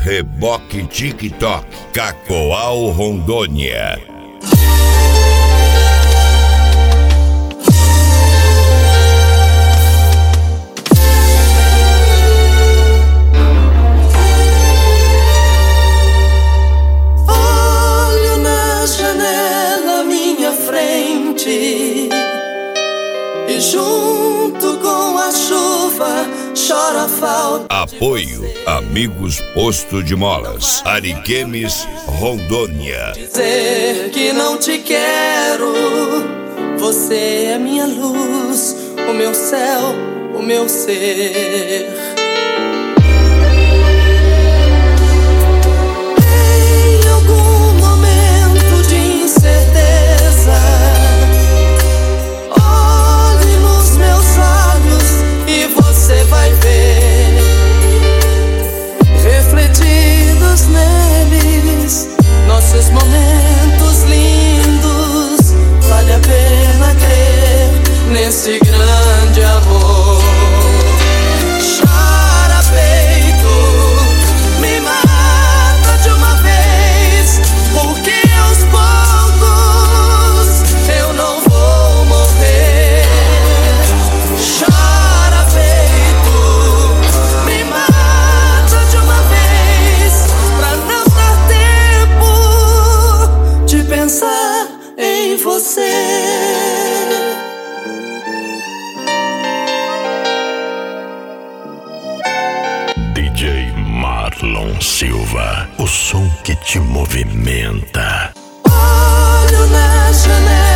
Reboque TikTok, Cacoal, Rondônia. Olho na janela à minha frente e junto com a chuva chora a falta. Apoio Amigos Posto de Molas, Ariquemes, Rondônia. Dizer que não te quero, você é minha luz, o meu céu, o meu ser. Em algum momento de incerteza, olhe nos meus olhos e você vai ver, refletidos neles, nossos momentos lindos. Vale a pena crer nesse grande amor. Chora peito, me mata de uma vez, porque aos poucos eu não vou morrer. Chora peito, me mata de uma vez, pra não dar tempo de pensar em você. DJ Marlon Silva, o som que te movimenta. Olho na janela